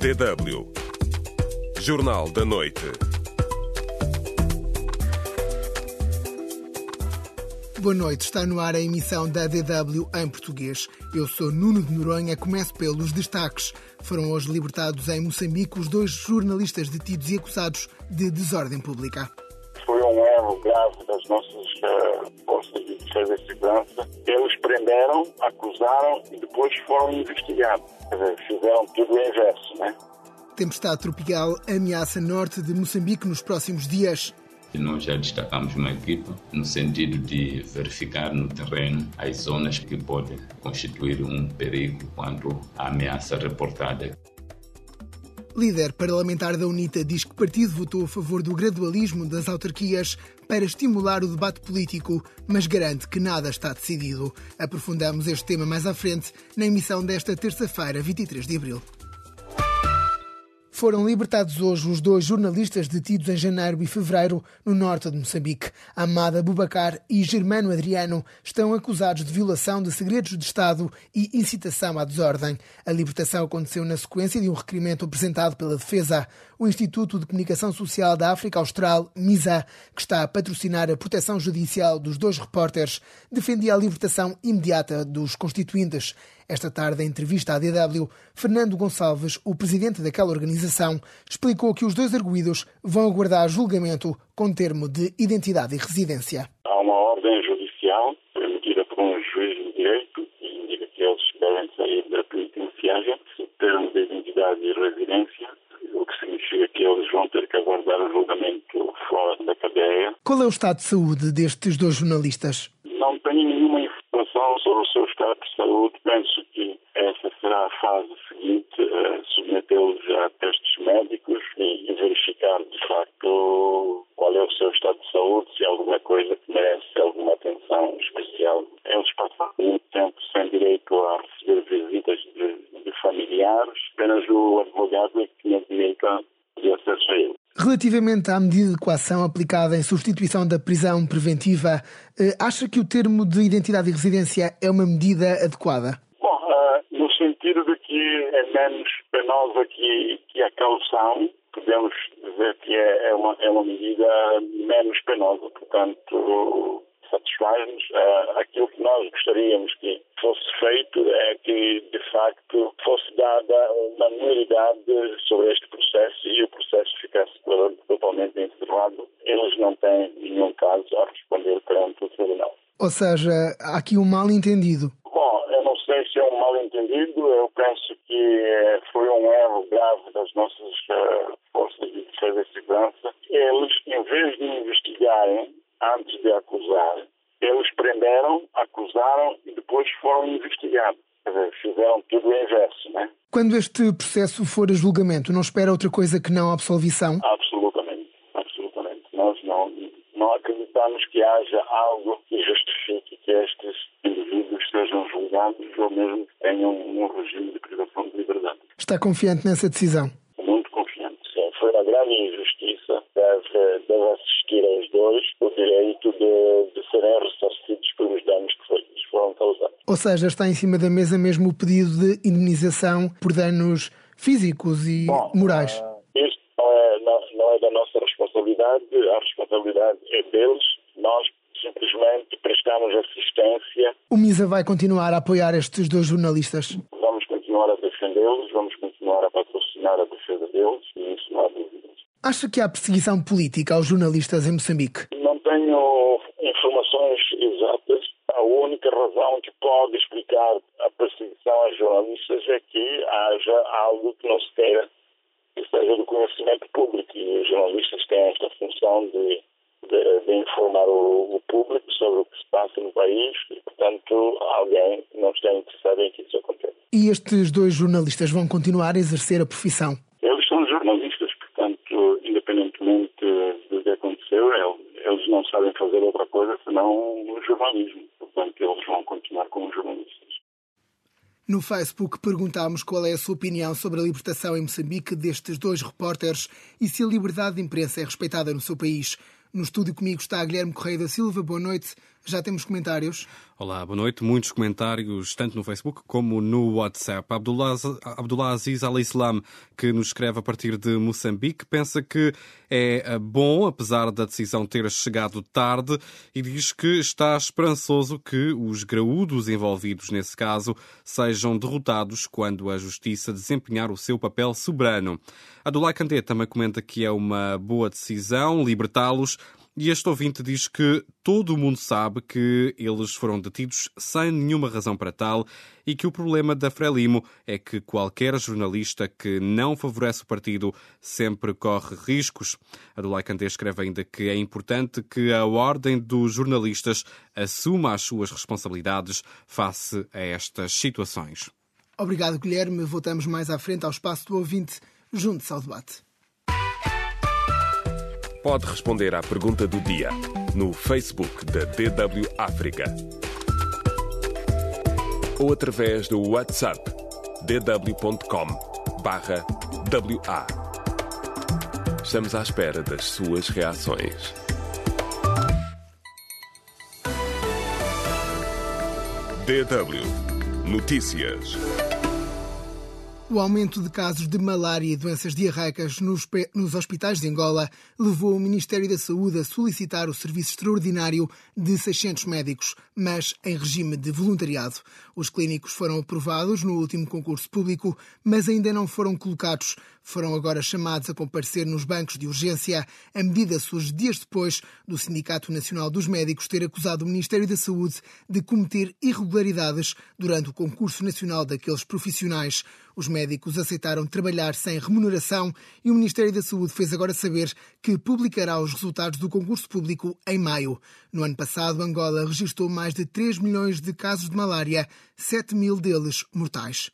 DW Jornal da Noite. Boa noite, está no ar a emissão da DW em português. Eu sou Nuno de Noronha, começo pelos destaques. Foram hoje libertados em Moçambique os 2 jornalistas detidos e acusados de desordem pública. Foi um erro grave das nossas forças de defesa e segurança. Eles prenderam, acusaram e depois foram investigados. Fizeram tudo o inverso, né? Tempestade tropical ameaça norte de Moçambique nos próximos dias. Nós já destacamos uma equipa no sentido de verificar no terreno as zonas que podem constituir um perigo quanto à ameaça reportada. Líder parlamentar da UNITA diz que o partido votou a favor do gradualismo das autarquias para estimular o debate político, mas garante que nada está decidido. Aprofundamos este tema mais à frente na emissão desta terça-feira, 23 de abril. Foram libertados hoje os 2 jornalistas detidos em janeiro e fevereiro no norte de Moçambique. Amada Boubacar e Germano Adriano estão acusados de violação de segredos de Estado e incitação à desordem. A libertação aconteceu na sequência de um requerimento apresentado pela Defesa. O Instituto de Comunicação Social da África Austral, MISA, que está a patrocinar a proteção judicial dos 2 repórteres, defendia a libertação imediata dos constituintes. Esta tarde, em entrevista à DW, Fernando Gonçalves, o presidente daquela organização, explicou que os 2 arguidos vão aguardar julgamento com termo de identidade e residência. Há uma ordem judicial emitida por um juiz de direito que indica que eles devem sair da penitenciária sem termo de identidade e residência, o que significa que eles vão ter que aguardar o julgamento fora da cadeia. Qual é o estado de saúde destes 2 jornalistas? Não tenho nenhuma informação sobre o seu estado de saúde. Penso que essa será a fase seguinte, submetê-los a testes médicos e verificar, de facto, qual é o seu estado de saúde, se há alguma coisa que merece alguma atenção especial. Eles passaram muito tempo sem direito a receber visitas de familiares. Apenas o advogado é que tinha direito de acesso a ele. Relativamente à medida de coação aplicada em substituição da prisão preventiva, acha que o termo de identidade e residência é uma medida adequada? Bom, no sentido de que é menos penosa que a caução, podemos dizer que é uma medida menos penosa, portanto satisfaz-nos. Aquilo que nós gostaríamos que fosse feito é que, de facto, fosse dada uma maioridade sobre este processo e o processo ficasse totalmente encerrado. Eles não têm nenhum caso a responder perante o tribunal. Ou seja, há aqui um mal-entendido. Bom, eu não sei se é um mal-entendido. Eu penso que foi um erro grave das nossas forças de defesa e segurança. Eles, em vez de investigarem antes de acusar, eles prenderam, acusaram e depois foram investigados. Fizeram tudo o inverso, né? Quando este processo for a julgamento, não espera outra coisa que não a absolvição? Absolutamente. Nós não acreditamos que haja algo que justifique que estes indivíduos sejam julgados ou mesmo que tenham um regime de privação de liberdade. Está confiante nessa decisão? Muito confiante, sim. Foi uma grande injustiça. Deve assistir aos 2 o direito de serem ressarcidos pelos danos que lhes foram causados. Ou seja, está em cima da mesa mesmo o pedido de indemnização por danos físicos e morais? Isto não é da nossa responsabilidade. A responsabilidade é deles. Nós simplesmente prestamos assistência. O MISA vai continuar a apoiar estes 2 jornalistas? Vamos continuar a defendê-los, vamos continuar a patrocinar a defesa deles e isso não há dúvidas. Acha que há perseguição política aos jornalistas em Moçambique? Não tenho informações exatas. A única razão que pode explicar a perseguição aos jornalistas é que haja algo que não se queira que seja do conhecimento público. E os jornalistas têm esta função de informar o público sobre o que se passa no país e, portanto, alguém não está interessado em que isso aconteça. E estes 2 jornalistas vão continuar a exercer a profissão? Eles são jornalistas, portanto, independentemente do que aconteceu, eles não sabem fazer outra coisa senão o jornalismo. Portanto, eles vão continuar como jornalistas. No Facebook perguntámos qual é a sua opinião sobre a libertação em Moçambique destes 2 repórteres e se a liberdade de imprensa é respeitada no seu país. No estúdio comigo está Guilherme Correia da Silva. Boa noite. Já temos comentários. Olá, boa noite. Muitos comentários, tanto no Facebook como no WhatsApp. Abdullah Aziz Al-Islam, que nos escreve a partir de Moçambique, pensa que é bom, apesar da decisão ter chegado tarde, e diz que está esperançoso que os graúdos envolvidos nesse caso sejam derrotados quando a justiça desempenhar o seu papel soberano. Abdullah Kandé também comenta que é uma boa decisão libertá-los. E este ouvinte diz que todo o mundo sabe que eles foram detidos sem nenhuma razão para tal e que o problema da Frelimo é que qualquer jornalista que não favorece o partido sempre corre riscos. Abdullah Kandé escreve ainda que é importante que a Ordem dos Jornalistas assuma as suas responsabilidades face a estas situações. Obrigado, Guilherme. Voltamos mais à frente ao espaço do ouvinte. Junte-se ao debate. Pode responder à pergunta do dia no Facebook da DW África ou através do WhatsApp dw.com/WA. Estamos à espera das suas reações. DW Notícias. O aumento de casos de malária e doenças diarreicas nos hospitais de Angola levou o Ministério da Saúde a solicitar o serviço extraordinário de 600 médicos, mas em regime de voluntariado. Os clínicos foram aprovados no último concurso público, mas ainda não foram colocados. Foram agora chamados a comparecer nos bancos de urgência. A medida surge dias depois do Sindicato Nacional dos Médicos ter acusado o Ministério da Saúde de cometer irregularidades durante o concurso nacional daqueles profissionais. Os médicos aceitaram trabalhar sem remuneração e o Ministério da Saúde fez agora saber que publicará os resultados do concurso público em maio. No ano passado, Angola registrou mais de 3 milhões de casos de malária, 7 mil deles mortais.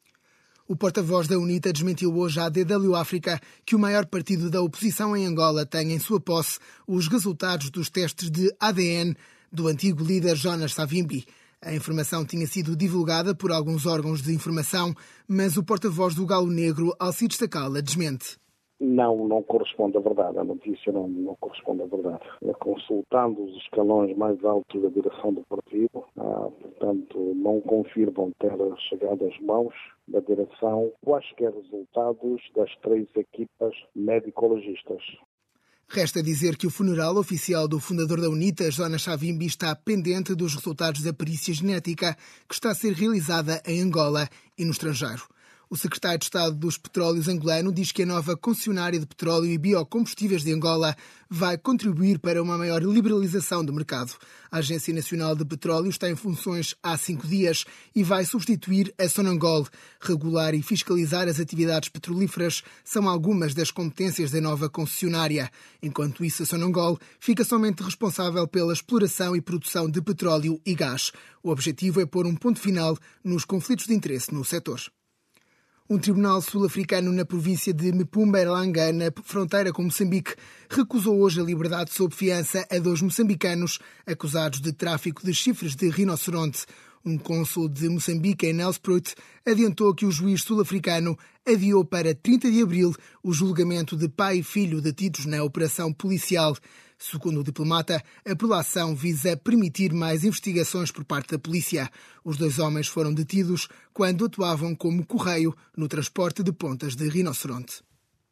O porta-voz da UNITA desmentiu hoje à DW África que o maior partido da oposição em Angola tem em sua posse os resultados dos testes de ADN do antigo líder Jonas Savimbi. A informação tinha sido divulgada por alguns órgãos de informação, mas o porta-voz do Galo Negro, Alcides Takala, desmente. Não corresponde à verdade. A notícia não corresponde à verdade. Consultando os escalões mais altos da direção do partido, portanto, não confirmam ter chegado às mãos da direção quaisquer resultados das 3 equipas médico-legistas. Resta dizer que o funeral oficial do fundador da UNITA, Jonas Savimbi, está pendente dos resultados da perícia genética que está a ser realizada em Angola e no estrangeiro. O secretário de Estado dos Petróleos angolano diz que a nova concessionária de petróleo e biocombustíveis de Angola vai contribuir para uma maior liberalização do mercado. A Agência Nacional de Petróleo está em funções há 5 dias e vai substituir a Sonangol. Regular e fiscalizar as atividades petrolíferas são algumas das competências da nova concessionária. Enquanto isso, a Sonangol fica somente responsável pela exploração e produção de petróleo e gás. O objetivo é pôr um ponto final nos conflitos de interesse no setor. Um tribunal sul-africano na província de Mpumalanga, na fronteira com Moçambique, recusou hoje a liberdade sob fiança a 2 moçambicanos acusados de tráfico de chifres de rinoceronte. Um cônsul de Moçambique, em Nelspruit, adiantou que o juiz sul-africano adiou para 30 de abril o julgamento de pai e filho detidos na operação policial. Segundo o diplomata, a prolação visa permitir mais investigações por parte da polícia. Os 2 homens foram detidos quando atuavam como correio no transporte de pontas de rinoceronte.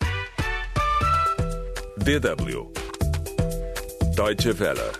DW Deutsche Welle.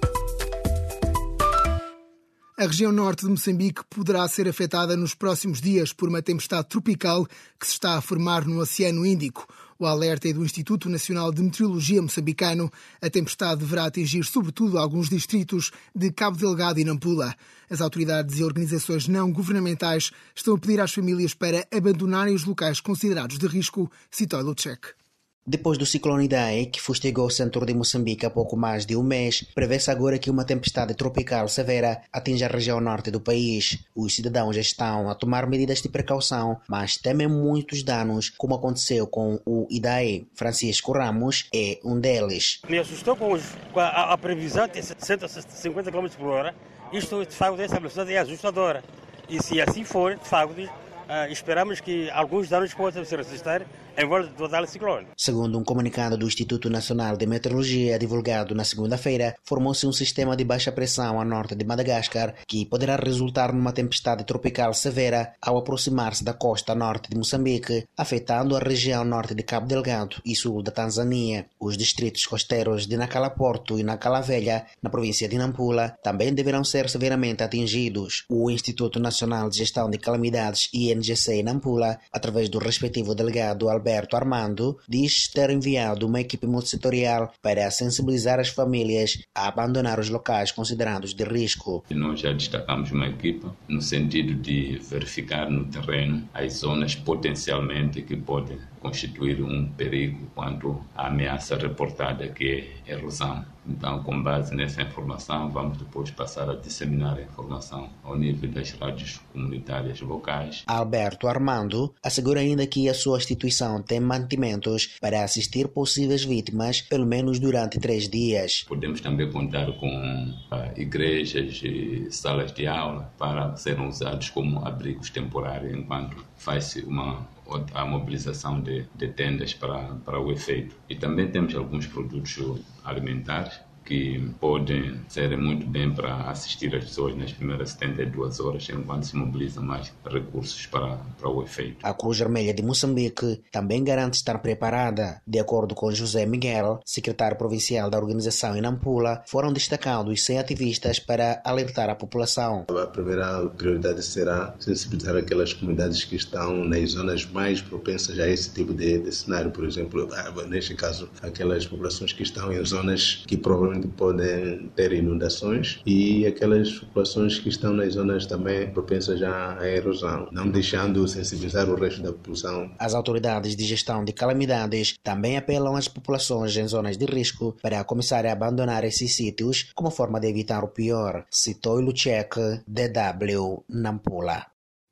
A região norte de Moçambique poderá ser afetada nos próximos dias por uma tempestade tropical que se está a formar no Oceano Índico. O alerta é do Instituto Nacional de Meteorologia moçambicano. A tempestade deverá atingir sobretudo alguns distritos de Cabo Delgado e Nampula. As autoridades e organizações não governamentais estão a pedir às famílias para abandonarem os locais considerados de risco, citou Lucek. Depois do ciclone Idai, que fustigou o centro de Moçambique há pouco mais de um mês, prevê-se agora que uma tempestade tropical severa atinja a região norte do país. Os cidadãos já estão a tomar medidas de precaução, mas temem muitos danos, como aconteceu com o Idai. Francisco Ramos é um deles. Me assustou com a previsão de 150 km por hora. Isto, de facto, essa velocidade é assustadora. E se assim for, de facto, esperamos que alguns danos possam se resistir em volta do total ciclone. Segundo um comunicado do Instituto Nacional de Meteorologia divulgado na segunda-feira, formou-se um sistema de baixa pressão a norte de Madagascar que poderá resultar numa tempestade tropical severa ao aproximar-se da costa norte de Moçambique, afetando a região norte de Cabo Delgado e sul da Tanzânia. Os distritos costeiros de Nacala Porto e Nacala Velha, na província de Nampula, também deverão ser severamente atingidos. O Instituto Nacional de Gestão de Calamidades, INGC, em Nampula, através do respectivo delegado Alberto Armando, diz ter enviado uma equipe multissetorial para sensibilizar as famílias a abandonar os locais considerados de risco. Nós já destacamos uma equipa no sentido de verificar no terreno as zonas potencialmente que podem constituir um perigo quanto à ameaça reportada, que é erosão. Então, com base nessa informação, vamos depois passar a disseminar a informação ao nível das rádios comunitárias locais. Alberto Armando assegura ainda que a sua instituição tem mantimentos para assistir possíveis vítimas, pelo menos durante 3 dias. Podemos também contar com igrejas e salas de aula para serem usados como abrigos temporários enquanto faz-se a mobilização de tendas para o efeito. E também temos alguns produtos alimentares que podem ser muito bem para assistir as pessoas nas primeiras 72 horas, enquanto se mobiliza mais recursos para o efeito. A Cruz Vermelha de Moçambique também garante estar preparada. De acordo com José Miguel, secretário provincial da organização em Nampula, foram destacados 100 ativistas para alertar a população. A primeira prioridade será sensibilizar aquelas comunidades que estão nas zonas mais propensas a esse tipo de cenário. Por exemplo, neste caso, aquelas populações que estão em zonas que provavelmente podem ter inundações e aquelas populações que estão nas zonas também propensas à erosão, não deixando sensibilizar o resto da população. As autoridades de gestão de calamidades também apelam às populações em zonas de risco para começar a abandonar esses sítios como forma de evitar o pior. Citou Luchek, DW, Nampula.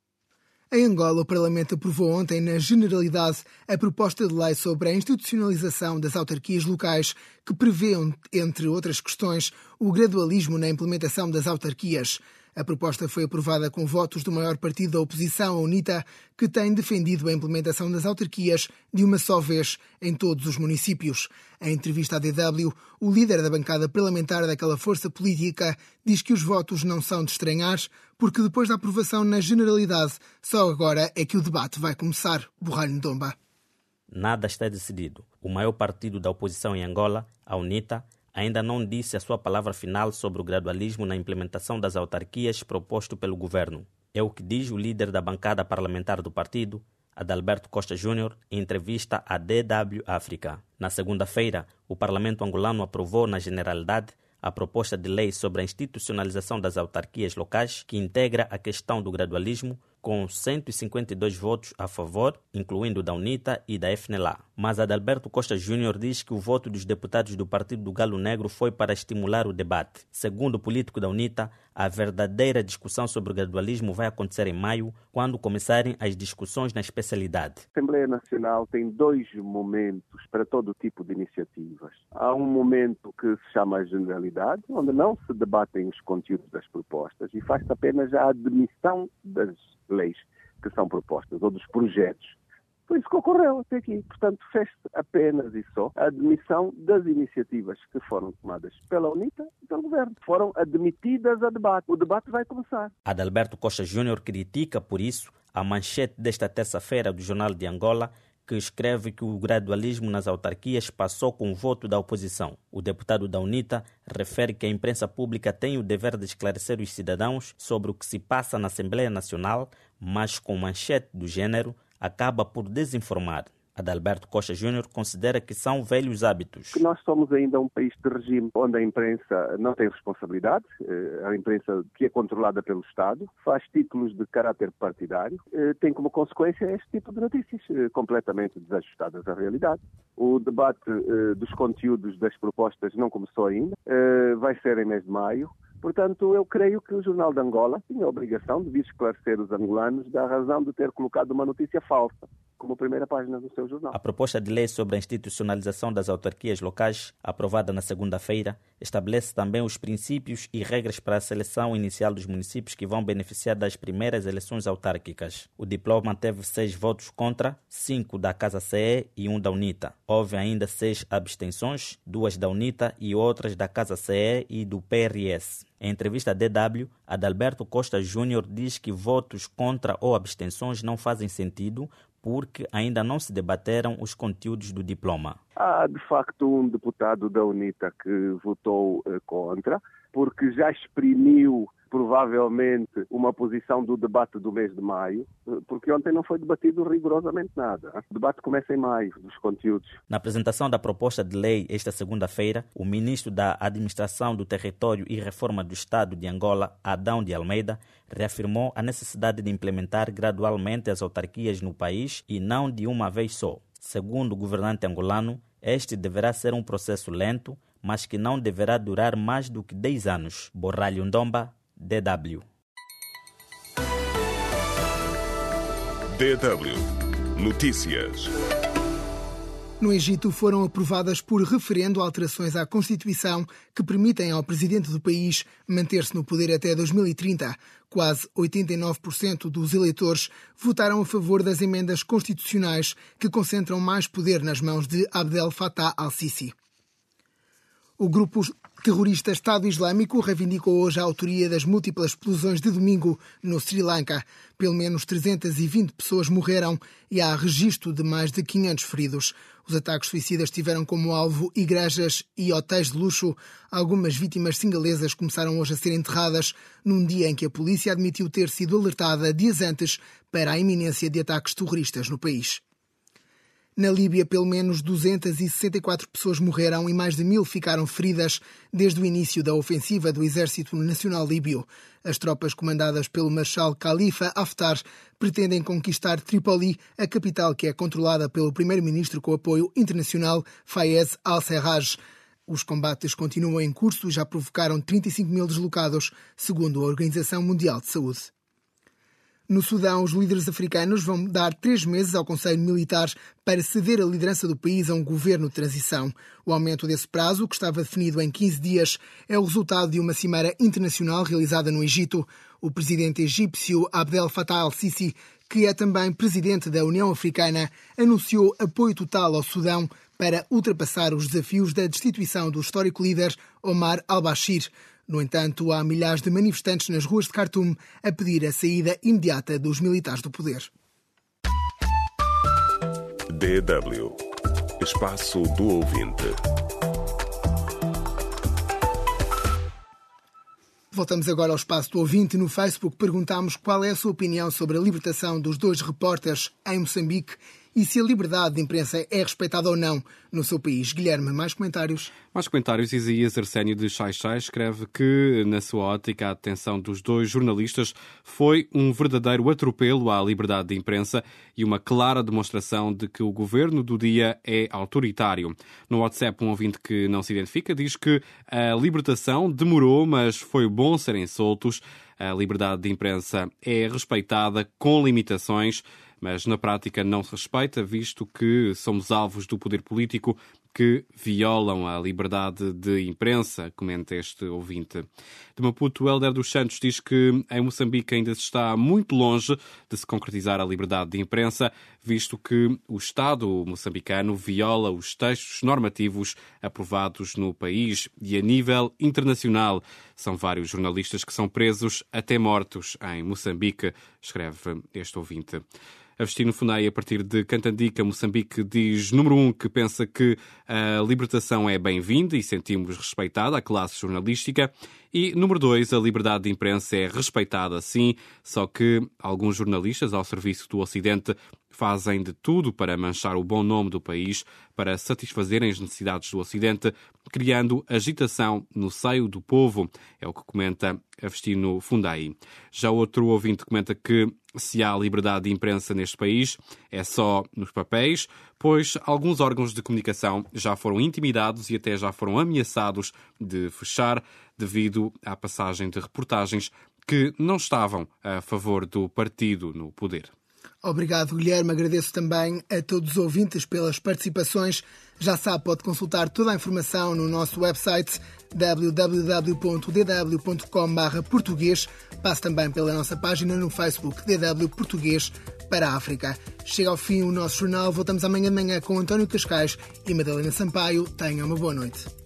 Em Angola, o Parlamento aprovou ontem, na generalidade, a proposta de lei sobre a institucionalização das autarquias locais, que prevê, entre outras questões, o gradualismo na implementação das autarquias. A proposta foi aprovada com votos do maior partido da oposição, a UNITA, que tem defendido a implementação das autarquias de uma só vez em todos os municípios. Em entrevista à DW, o líder da bancada parlamentar daquela força política diz que os votos não são de estranhar, porque depois da aprovação na generalidade, só agora é que o debate vai começar. Borralho Ndomba. Nada está decidido. O maior partido da oposição em Angola, a UNITA, ainda não disse a sua palavra final sobre o gradualismo na implementação das autarquias proposto pelo governo. É o que diz o líder da bancada parlamentar do partido, Adalberto Costa Júnior, em entrevista à DW África. Na segunda-feira, o parlamento angolano aprovou na generalidade a proposta de lei sobre a institucionalização das autarquias locais, que integra a questão do gradualismo, com 152 votos a favor, incluindo da UNITA e da FNLA. Mas Adalberto Costa Júnior diz que o voto dos deputados do Partido do Galo Negro foi para estimular o debate. Segundo o político da UNITA, a verdadeira discussão sobre o gradualismo vai acontecer em maio, quando começarem as discussões na especialidade. A Assembleia Nacional tem 2 momentos para todo tipo de iniciativas. Há um momento que se chama a generalidade, onde não se debatem os conteúdos das propostas e faz-se apenas a admissão das leis que são propostas, ou dos projetos. Foi isso que ocorreu até aqui. Portanto, fez-se apenas e só a admissão das iniciativas que foram tomadas pela UNITA e pelo governo. Foram admitidas a debate. O debate vai começar. Adalberto Costa Júnior critica, por isso, a manchete desta terça-feira do Jornal de Angola, que escreve que o gradualismo nas autarquias passou com o voto da oposição. O deputado da UNITA refere que a imprensa pública tem o dever de esclarecer os cidadãos sobre o que se passa na Assembleia Nacional, mas com manchete do gênero acaba por desinformar. Adalberto Costa Júnior considera que são velhos hábitos. Nós somos ainda um país de regime onde a imprensa não tem responsabilidade, a imprensa que é controlada pelo Estado, faz títulos de caráter partidário, tem como consequência este tipo de notícias completamente desajustadas à realidade. O debate dos conteúdos das propostas não começou ainda, vai ser em mês de maio. Portanto, eu creio que o Jornal de Angola tinha a obrigação de vir esclarecer os angolanos da razão de ter colocado uma notícia falsa, como primeira página do seu jornal. A proposta de lei sobre a institucionalização das autarquias locais, aprovada na segunda-feira, estabelece também os princípios e regras para a seleção inicial dos municípios que vão beneficiar das primeiras eleições autárquicas. O diploma teve 6 votos contra, 5 da Casa CE e 1 da UNITA. Houve ainda 6 abstenções, 2 da UNITA e outras da Casa CE e do PRS. Em entrevista à DW, Adalberto Costa Júnior diz que votos contra ou abstenções não fazem sentido porque ainda não se debateram os conteúdos do diploma. Há, de facto, um deputado da UNITA que votou contra, porque já exprimiu provavelmente uma posição do debate do mês de maio, porque ontem não foi debatido rigorosamente nada. O debate começa em maio, dos conteúdos. Na apresentação da proposta de lei esta segunda-feira, o ministro da Administração do Território e Reforma do Estado de Angola, Adão de Almeida, reafirmou a necessidade de implementar gradualmente as autarquias no país e não de uma vez só. Segundo o governante angolano, este deverá ser um processo lento, mas que não deverá durar mais do que 10 anos. Borralho Ndomba, DW. DW Notícias. No Egito foram aprovadas por referendo alterações à Constituição que permitem ao presidente do país manter-se no poder até 2030. Quase 89% dos eleitores votaram a favor das emendas constitucionais que concentram mais poder nas mãos de Abdel Fattah al-Sisi. O grupo terrorista Estado Islâmico reivindicou hoje a autoria das múltiplas explosões de domingo no Sri Lanka. Pelo menos 320 pessoas morreram e há registro de mais de 500 feridos. Os ataques suicidas tiveram como alvo igrejas e hotéis de luxo. Algumas vítimas singalesas começaram hoje a ser enterradas num dia em que a polícia admitiu ter sido alertada dias antes para a iminência de ataques terroristas no país. Na Líbia, pelo menos 264 pessoas morreram e mais de 1000 ficaram feridas desde o início da ofensiva do Exército Nacional Líbio. As tropas comandadas pelo Marshal Khalifa Haftar pretendem conquistar Trípoli, a capital que é controlada pelo primeiro-ministro com apoio internacional Fayez al-Serraj. Os combates continuam em curso e já provocaram 35.000 deslocados, segundo a Organização Mundial de Saúde. No Sudão, os líderes africanos vão dar 3 meses ao Conselho Militar para ceder a liderança do país a um governo de transição. O aumento desse prazo, que estava definido em 15 dias, é o resultado de uma cimeira internacional realizada no Egito. O presidente egípcio Abdel Fattah al-Sisi, que é também presidente da União Africana, anunciou apoio total ao Sudão para ultrapassar os desafios da destituição do histórico líder Omar al-Bashir. No entanto, há milhares de manifestantes nas ruas de Khartoum a pedir a saída imediata dos militares do poder. DW Espaço do Ouvinte. Voltamos agora ao Espaço do Ouvinte. No Facebook perguntámos qual é a sua opinião sobre a libertação dos 2 repórteres em Moçambique e se a liberdade de imprensa é respeitada ou não no seu país. Guilherme, mais comentários? Mais comentários. Isaías Arsénio de Xai-Xai escreve que, na sua ótica, a detenção dos 2 jornalistas foi um verdadeiro atropelo à liberdade de imprensa e uma clara demonstração de que o governo do dia é autoritário. No WhatsApp, um ouvinte que não se identifica diz que a libertação demorou, mas foi bom serem soltos. A liberdade de imprensa é respeitada com limitações, mas na prática não se respeita, visto que somos alvos do poder político que violam a liberdade de imprensa, comenta este ouvinte. De Maputo, Helder dos Santos diz que em Moçambique ainda se está muito longe de se concretizar a liberdade de imprensa, visto que o Estado moçambicano viola os textos normativos aprovados no país e a nível internacional. São vários jornalistas que são presos até mortos em Moçambique, escreve este ouvinte. Agostinho Funai, a partir de Cantandica, Moçambique, diz, número 1, que pensa que a libertação é bem-vinda e sentimos respeitada a classe jornalística. E, número 2, a liberdade de imprensa é respeitada, sim, só que alguns jornalistas ao serviço do Ocidente fazem de tudo para manchar o bom nome do país, para satisfazerem as necessidades do Ocidente, criando agitação no seio do povo, é o que comenta Agostinho Funai. Já outro ouvinte comenta que se há liberdade de imprensa neste país é só nos papéis, pois alguns órgãos de comunicação já foram intimidados e até já foram ameaçados de fechar devido à passagem de reportagens que não estavam a favor do partido no poder. Obrigado, Guilherme. Agradeço também a todos os ouvintes pelas participações. Já sabe, pode consultar toda a informação no nosso website www.dw.com/português. Passe também pela nossa página no Facebook DW Português para a África. Chega ao fim o nosso jornal. Voltamos amanhã de manhã com António Cascais e Madalena Sampaio. Tenham uma boa noite.